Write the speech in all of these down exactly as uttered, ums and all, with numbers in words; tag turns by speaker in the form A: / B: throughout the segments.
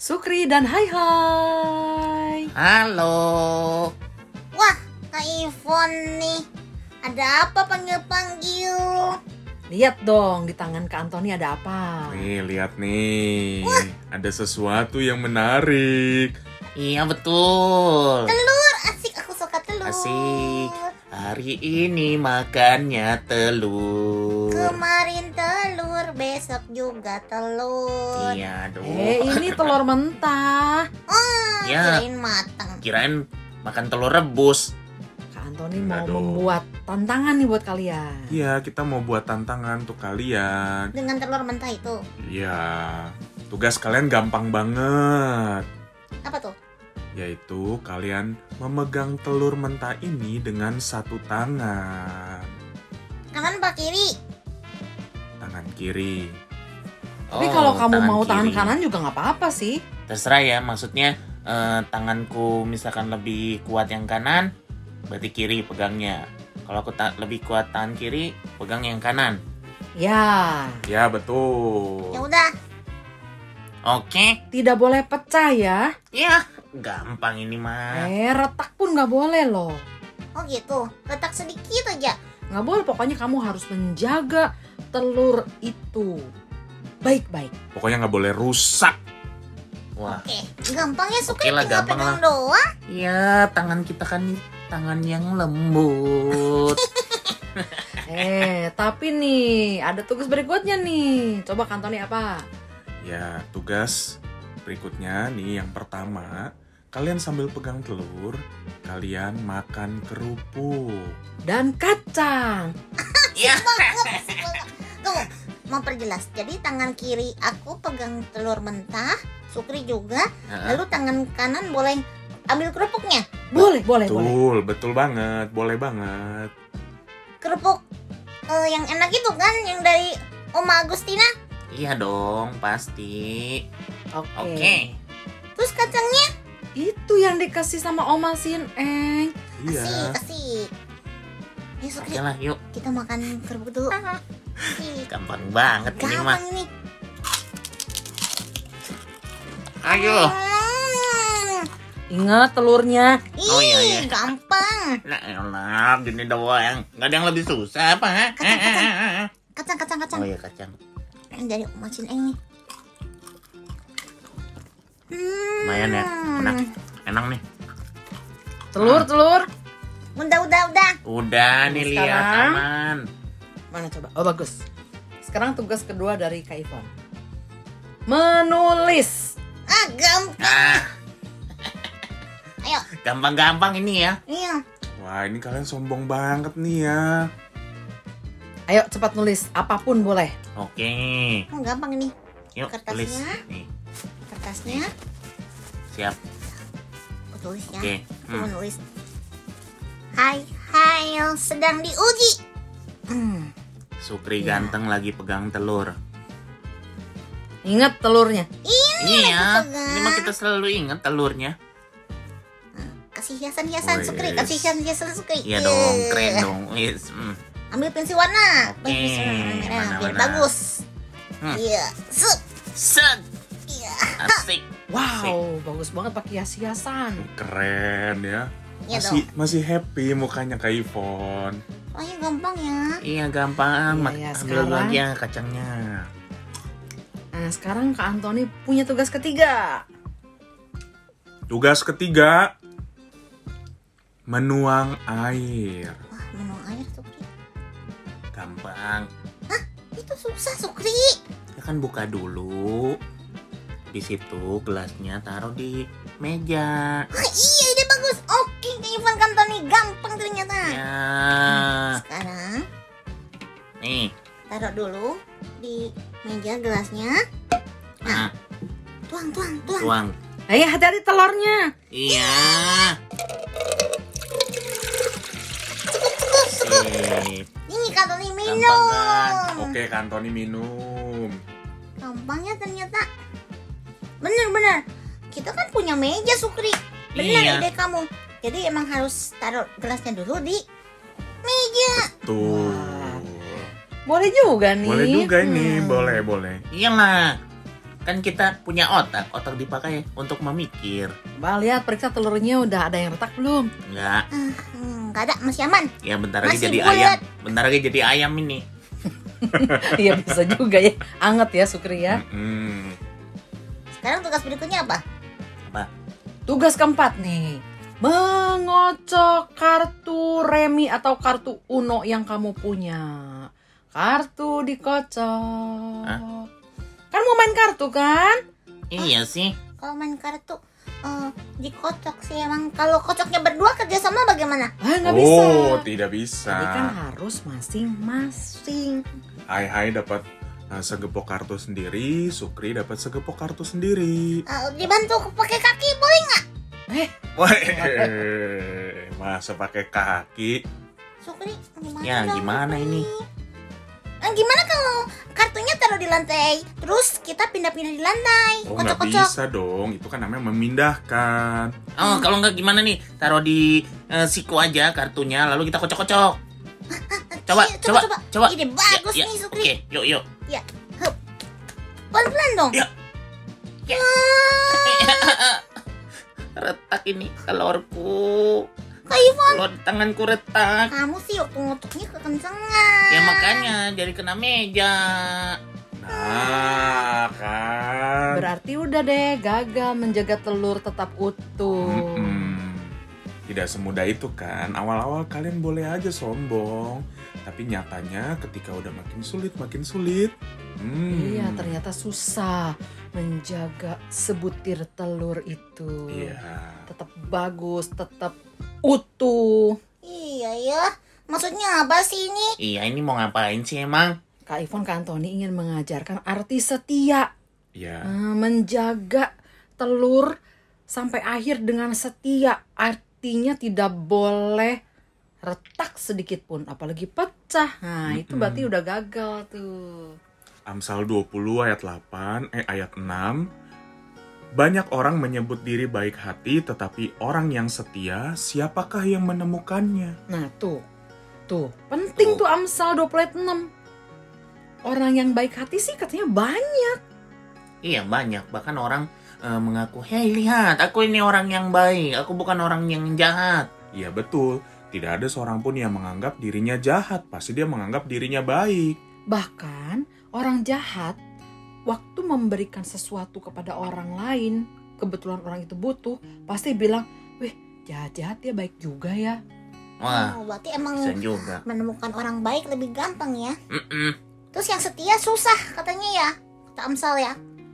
A: Sukri dan Hai Hai.
B: Halo.
C: Wah, Kak Ivon nih. Ada apa panggil-panggil?
A: Lihat dong, di tangan Kak Antoni ada apa?
D: Nih, lihat nih. Ada sesuatu yang menarik.
B: Iya betul.
C: Telur, asik, aku suka telur.
B: Asik. Hari ini makannya telur.
C: Kemarin telur, besok juga telur.
B: Iya dong.
A: Eh, ini telur mentah.
C: Oh,
B: Ya.
C: kirain matang.
B: Kirain makan telur rebus.
A: Kak Antoni
D: Enggak
A: mau
D: dong.
A: membuat tantangan nih buat kalian.
D: Iya, kita mau buat tantangan untuk kalian.
C: Dengan telur mentah itu.
D: Iya, tugas kalian gampang banget.
C: Apa tuh?
D: Yaitu kalian memegang telur mentah ini dengan satu tangan.
C: Kanan apa kiri?
D: Tangan kiri.
A: Tapi
B: Oh,
A: kalau kamu mau
B: kiri.
A: tangan kanan juga nggak apa-apa sih.
B: Terserah ya, maksudnya eh, tanganku misalkan lebih kuat yang kanan, berarti kiri pegangnya. Kalau aku ta- lebih kuat tangan kiri, pegang yang kanan.
A: Ya,
D: Ya, betul.
C: Ya udah.
B: Oke.
A: tidak boleh pecah ya.
B: Ya, gampang ini mah.
A: Eh, retak pun nggak boleh loh.
C: Oh gitu. Letak sedikit aja.
A: Nggak boleh, pokoknya kamu harus menjaga telur itu baik-baik.
D: Pokoknya nggak boleh rusak.
B: Wah.
C: Oke. Gampang ya, Sukri,
B: Oke lah,
C: tinggal
B: gampang
C: pegang
B: lah.
C: doang.
B: Ya, tangan kita kan tangan yang lembut.
A: Eh, tapi nih ada tugas berikutnya nih. Coba Kak Antoni apa?
D: Ya, tugas berikutnya nih yang pertama, kalian sambil pegang telur, kalian makan kerupuk.
A: Dan kacang.
B: Ya.
C: Tunggu, mau perjelas. Jadi tangan kiri aku pegang telur mentah, Sukri juga. Lalu tangan kanan boleh ambil kerupuknya.
A: Boleh, boleh, boleh.
D: Betul, betul banget, boleh banget.
C: Kerupuk eh, yang enak itu kan, yang dari Oma Agustina.
B: Iya dong, pasti.
A: Oke.
B: Oke.
C: Terus kacangnya
A: Itu yang dikasih sama Oma Sin Eng.
D: Iya.
C: asik, asik. Ya Sukri,
B: Oke lah, yuk.
C: kita makan kerupuk dulu. Asik.
B: Gampang banget ini mah.
C: Gampang ini.
B: Ayo.
C: Hmm.
A: Ingat telurnya.
C: Ih,
B: Oh, iya, iya.
C: gampang.
B: Nah, elah, gini doang. Gak ada yang lebih susah apa? ha?
C: Kacang, kacang. Kacang, kacang, kacang.
B: Oh iya, kacang.
C: Yang dari Oma Sin Eng nih. Hmm.
B: Lumayan ya, enak. Enak nih.
A: Telur, telur.
C: Udah, udah, udah.
B: Udah nih, lihat
A: Sekarang.
B: aman.
A: Mana coba? Oh, bagus. Sekarang tugas kedua dari Kak Ivon. Menulis.
C: Ah, gampang.
B: Ah,
C: Ayo.
B: gampang-gampang ini ya.
C: Iya.
D: Wah, ini kalian sombong banget nih ya.
A: Ayo cepat nulis, apapun boleh.
B: Oke.
C: Oh, gampang ini.
B: Yuk,
C: Kertasnya.
B: tulis. Nih,
C: Kertasnya
B: siap.
C: aku tulis ya.
B: Oke.
C: Aku
B: Hmm.
C: menulis. Hai, hai, sedang diuji. Hmm.
B: Sukri
A: Iya.
B: ganteng lagi pegang telur.
A: Ingat telurnya.
B: Iya,
C: aku pegang.
B: ini mah kita selalu ingat telurnya.
C: Kasih hiasan-hiasan
D: Wes.
C: Sukri, kasih hiasan-hiasan Sukri.
B: Iya
C: Iya.
B: dong, keren dong. Yes. Hmm.
C: Ambil pensil warna.
B: Oke,
C: Pensil warna merah biar
B: mana-mana.
C: bagus.
B: Hmm.
C: Iya. Set.
B: Set,
C: Iya.
B: asik.
A: Wow, bagus banget pakai hias-hiasan.
D: Keren ya.
C: Iya
D: Masih
C: dong.
D: masih happy mukanya Kak Ivon.
C: Oh, ini gampang ya.
B: Iya, gampang.
A: Iya,
B: Mak-
A: iya,
B: ambil dulu
A: sekarang.
B: aja kacangnya.
A: Nah, sekarang Kak Antoni punya tugas ketiga.
D: Tugas ketiga, menuang air.
C: Wah, minum air Sukri.
B: Gampang.
C: Itu susah Sukri.
B: Ya kan buka dulu. Di situ gelasnya taruh di meja.
C: Ah, iya, ide bagus. Oke, Ivan Kantoni gampang ternyata.
B: Ya.
C: Sekarang
B: Nih.
C: taruh dulu di meja gelasnya.
B: Nah,
C: Tuang, tuang, tuang.
B: tuang.
A: Eh, hati-hati telurnya.
B: Iya. Sip.
C: Ini Kantoni
B: Gampang
C: minum.
B: kan?
D: Oke, Kak Antoni minum.
C: Gampangnya ternyata. Bener-bener. Kita kan punya meja Sukri. Bener
B: Iya.
C: ide kamu. Jadi emang harus taruh gelasnya dulu di meja.
D: Tuh.
A: Boleh juga nih.
D: Boleh juga ini,
A: Hmm.
D: boleh, boleh.
B: Iyalah. Kan kita punya otak, otak dipakai untuk memikir.
A: Mbak lihat periksa telurnya udah ada yang retak belum?
B: Enggak,
C: Hmm, nggak ada, masih aman.
B: ya bentar lagi
C: Masih
B: jadi
C: bulat.
B: ayam. Bentar lagi jadi ayam ini.
A: Iya bisa juga ya. Anget ya Sukri ya.
D: Mm-mm.
C: Sekarang tugas berikutnya apa?
B: Apa?
A: Tugas keempat nih. Mengocok kartu remi atau kartu Uno yang kamu punya. Kartu dikocok.
B: Hah?
A: Kan mau main kartu kan?
B: Iya sih.
C: Kalau main kartu eh, dikocok sih emang. Kalau kocoknya berdua kerjasama bagaimana?
A: Ah nggak bisa.
D: Oh, tidak bisa.
A: Jadi kan harus masing-masing.
D: Hai hai dapat uh, segepok kartu sendiri, Sukri dapat segepok kartu sendiri.
C: Eh, dibantu pakai kaki boleh nggak?
A: Eh,
D: Wah, masa pakai kaki?
C: Sukri gimana?
B: Ya,
C: dong,
B: gimana
C: Sukri?
B: ini?
C: Eh, gimana kalau kartunya taruh di lantai, terus kita pindah-pindah di lantai,
D: Oh, nggak
C: kocok-kocok?
D: bisa dong. Itu kan namanya memindahkan.
B: Oh, kalau nggak gimana nih? Taruh di eh, siku aja kartunya, lalu kita kocok-kocok. Coba,
C: Iya,
B: coba,
C: coba,
B: coba.
C: Ide bagus
B: Ya,
C: nih,
B: ya,
C: Sukri.
B: Oke, yuk, yuk.
C: Ya, hup. Pelan-pelan dong.
B: Ya. Ya. Retak ini telurku.
C: Kak Ivan,
B: Telur tanganku retak.
C: kamu sih waktu ngocoknya kekencengan.
B: Ya makanya jadi kena meja.
D: Nah, kan.
A: berarti udah deh gagal menjaga telur tetap utuh.
D: Mm-mm. Tidak semudah itu kan. Awal-awal kalian boleh aja sombong, tapi nyatanya ketika udah makin sulit makin sulit. Hmm.
A: Iya, ternyata susah menjaga sebutir telur itu.
D: Iya.
A: Tetap bagus, tetap utuh.
C: Iya ya. Maksudnya apa sih ini?
B: Iya, ini mau ngapain sih emang?
A: Kak Ivon, Kak Antoni ingin mengajarkan arti setia.
D: Iya.
A: Eh, menjaga telur sampai akhir dengan setia. Artinya tidak boleh retak sedikit pun, apalagi pecah. Nah, itu
D: Mm-mm.
A: berarti udah gagal tuh.
D: Amsal dua puluh ayat delapan, eh ayat enam. Banyak orang menyebut diri baik hati, tetapi orang yang setia, siapakah yang menemukannya?
A: Nah, tuh. Tuh, penting
B: Tuh.
A: tuh Amsal dua puluh ayat enam. Orang yang baik hati sih katanya banyak.
B: Iya, banyak. Bahkan orang eh, mengaku, "Hei, lihat, aku ini orang yang baik. Aku bukan orang yang jahat."
D: Iya betul, tidak ada seorang pun yang menganggap dirinya jahat, pasti dia menganggap dirinya baik.
A: Bahkan orang jahat waktu memberikan sesuatu kepada orang lain, kebetulan orang itu butuh, pasti bilang, "Wih, jahat-jahat ya baik juga ya."
B: Wah,
C: Oh, berarti emang
B: bisa juga.
C: menemukan orang baik lebih gampang ya.
B: Mm-mm.
C: Terus yang setia susah katanya ya. Kata Amsal ya.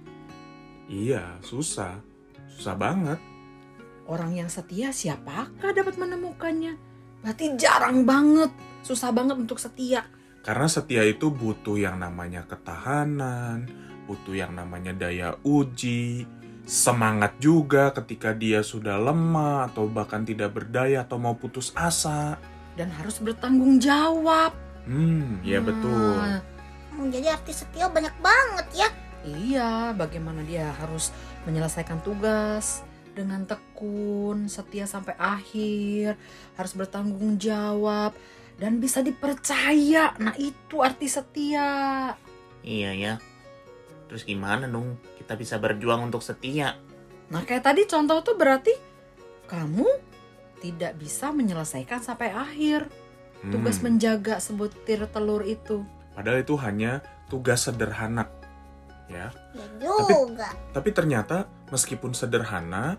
D: Iya, susah. Susah banget.
A: Orang yang setia siapakah dapat menemukannya? Berarti jarang banget, susah banget untuk setia.
D: Karena setia itu butuh yang namanya ketahanan, butuh yang namanya daya uji, semangat juga ketika dia sudah lemah atau bahkan tidak berdaya atau mau putus asa.
A: Dan harus bertanggung jawab.
D: Hmm, ya betul.
A: Nah,
C: Hmm, jadi arti setia banyak banget ya.
A: iya, bagaimana dia harus menyelesaikan tugas dengan tekun, setia sampai akhir, harus bertanggung jawab, dan bisa dipercaya. Nah, itu arti setia.
B: Iya ya. Terus gimana dong kita bisa berjuang untuk setia?
A: Nah, kayak tadi contoh tuh berarti kamu tidak bisa menyelesaikan sampai akhir tugas
D: Hmm,
A: menjaga sebutir telur itu.
D: Padahal itu hanya tugas sederhana. Ya.
C: Ya juga.
D: Tapi ternyata meskipun sederhana,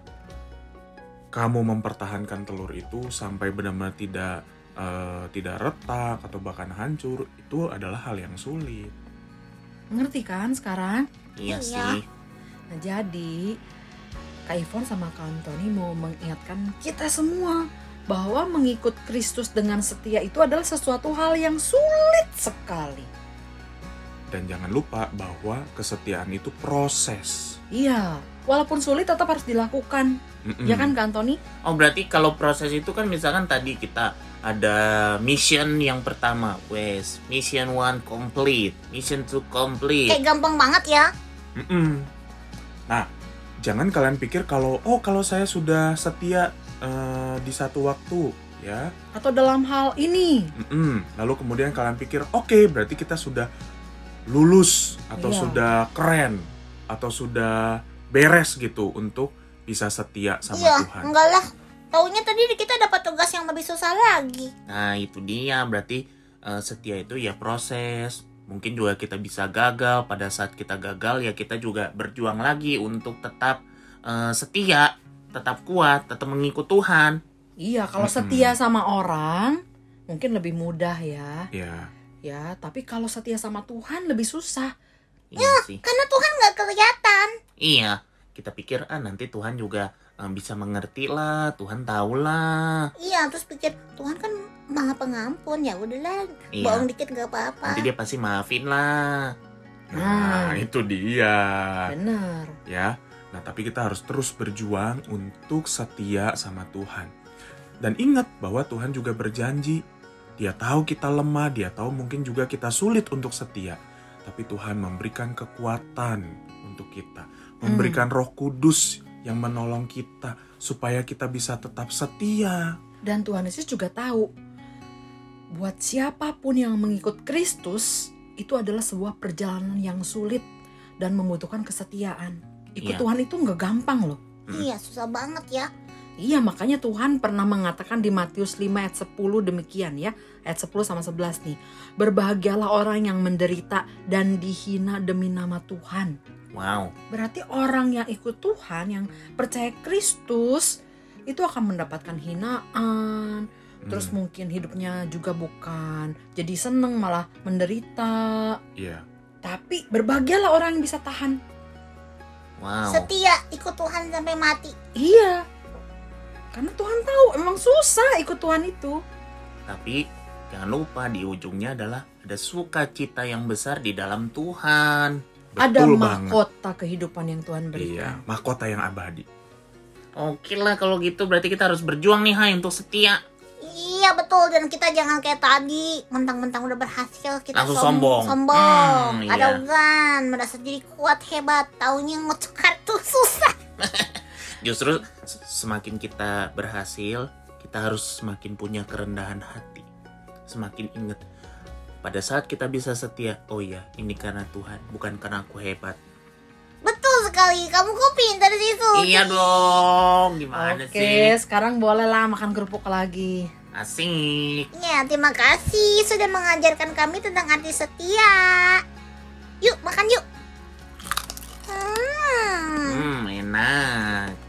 D: kamu mempertahankan telur itu sampai benar-benar tidak eh, tidak retak atau bahkan hancur, itu adalah hal yang sulit.
A: Ngerti kan sekarang?
B: Iya
C: Iya.
B: sih.
A: Nah, jadi Kak Ivon sama Kak Antoni mau mengingatkan kita semua bahwa mengikut Kristus dengan setia itu adalah sesuatu hal yang sulit sekali.
D: Dan jangan lupa bahwa kesetiaan itu proses.
A: Iya, walaupun sulit tetap harus dilakukan.
D: Mm-mm.
A: Ya kan Kak Antoni?
B: Oh, berarti kalau proses itu kan misalkan tadi kita ada mission yang pertama, wes, mission one complete, mission two complete.
C: Kayak gampang banget ya.
D: Mm-mm. Nah, jangan kalian pikir kalau oh kalau saya sudah setia eh, di satu waktu, ya.
A: Atau dalam hal ini.
D: Mm-mm. Lalu kemudian kalian pikir oke berarti kita sudah lulus atau
A: Iya.
D: sudah keren. atau sudah beres gitu untuk bisa setia sama
C: Iya,
D: Tuhan?
C: enggak lah. Taunya tadi kita dapat tugas yang lebih susah lagi.
B: Nah itu dia, berarti eh, setia itu ya proses. Mungkin juga kita bisa gagal. Pada saat kita gagal ya kita juga berjuang lagi untuk tetap eh, setia, tetap kuat, tetap mengikut Tuhan.
A: Iya, kalau
D: Mm-mm.
A: setia sama orang mungkin lebih mudah ya.
D: Ya,
A: Ya, tapi kalau setia sama Tuhan lebih susah.
B: Iya sih.
C: Karena Tuhan nggak kelihatan.
B: Iya, kita pikir ah nanti Tuhan juga eh, bisa mengerti lah, Tuhan tahu lah.
C: Iya, terus pikir Tuhan kan maha pengampun, ya udahlah,
B: Iya.
C: bohong dikit gak apa-apa.
B: Nanti dia pasti maafin lah.
D: nah
A: Hmm.
D: itu dia.
A: Bener.
D: Ya, nah tapi kita harus terus berjuang untuk setia sama Tuhan. Dan ingat bahwa Tuhan juga berjanji, Dia tahu kita lemah, Dia tahu mungkin juga kita sulit untuk setia. Tapi Tuhan memberikan kekuatan untuk kita, memberikan Roh Kudus yang menolong kita supaya kita bisa tetap setia.
A: Dan Tuhan Yesus juga tahu, buat siapapun yang mengikut Kristus, itu adalah sebuah perjalanan yang sulit dan membutuhkan kesetiaan. Ikut
B: Iya.
A: Tuhan itu nggak gampang loh.
C: Iya, susah banget ya.
A: Iya, makanya Tuhan pernah mengatakan di Matius lima ayat sepuluh demikian ya. Ayat sepuluh sama sebelas nih. Berbahagialah orang yang menderita dan dihina demi nama Tuhan.
B: Wow.
A: Berarti orang yang ikut Tuhan, yang percaya Kristus, itu akan mendapatkan hinaan. Terus
D: Hmm,
A: mungkin hidupnya juga bukan jadi seneng, malah menderita.
D: Iya.
A: Tapi berbahagialah orang yang bisa tahan.
B: Wow.
C: Setia ikut Tuhan sampai mati.
A: Iya. Karena Tuhan tahu emang susah ikut Tuhan itu.
B: Tapi jangan lupa di ujungnya adalah ada sukacita yang besar di dalam Tuhan.
A: Ada
D: Betul banget.
A: mahkota kehidupan yang Tuhan
D: Iya,
A: berikan.
D: mahkota yang abadi.
B: Oke lah kalau gitu berarti kita harus berjuang nih Hai untuk setia.
C: Iya betul, dan kita jangan kayak tadi mentang-mentang udah berhasil kita
B: Langsung sombong.
C: sombong.
B: Hmm,
C: Ada
B: iya.
C: ugan, merasa jadi kuat hebat, taunya ngocok kartu susah.
B: Justru s- semakin kita berhasil, kita harus semakin punya kerendahan hati. Semakin ingat pada saat kita bisa setia, oh iya, ini karena Tuhan, bukan karena aku hebat.
C: Betul sekali, kamu kok pintar sih Su.
B: Iya dong, gimana
A: Oke,
B: sih?
A: sekarang bolehlah makan kerupuk lagi.
B: Asik.
C: Ya, terima kasih sudah mengajarkan kami tentang arti setia. Yuk, makan yuk. Hmm.
B: Hmm, enak.